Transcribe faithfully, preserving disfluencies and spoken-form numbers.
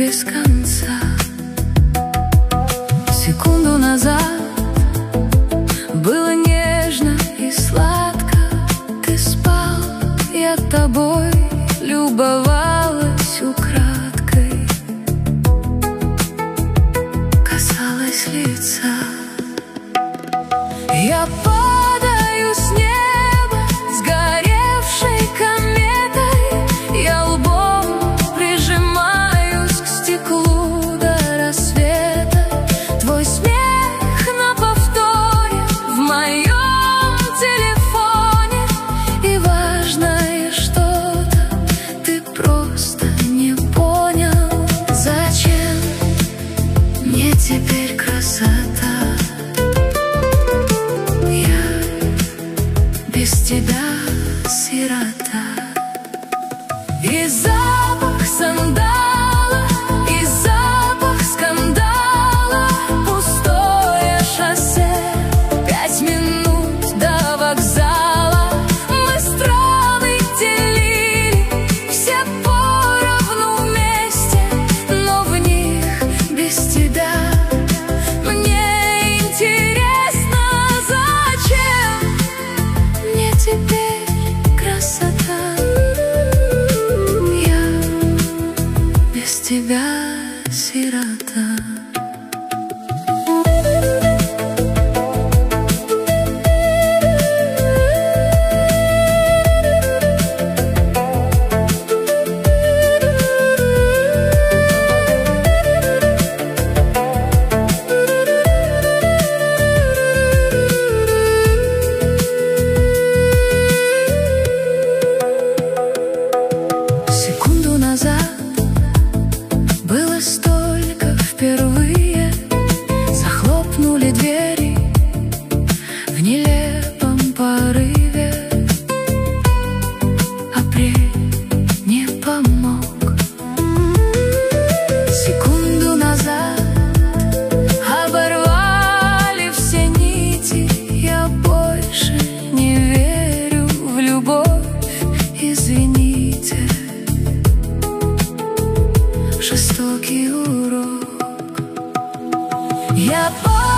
без конца. Секунду назад было нежно и сладко. Ты спал, я тобой любовалась украдкой, касалась лица. Я падаю с неба сгоревшей кометой, я лбом прижимаюсь к стеклу до рассвета. Твой смех на повторе в моем телефоне, и важное что-то ты просто не понял. Зачем мне теперь красота? Без тебя сирота. И запах сандала, и запах скандала, пустое шоссе, пять минут до вокзала. Мы страны делили, все поровну вместе, но в них без тебя. Мне интересно, зачем мне теперь красота? Я без тебя сирота. Секунду назад было столько впервые. Захлопнули двери в нелепом порыве. Апрель не помог. Секунду назад оборвали все нити. Я больше не верю в любовь, извините. Жестокий урок. Я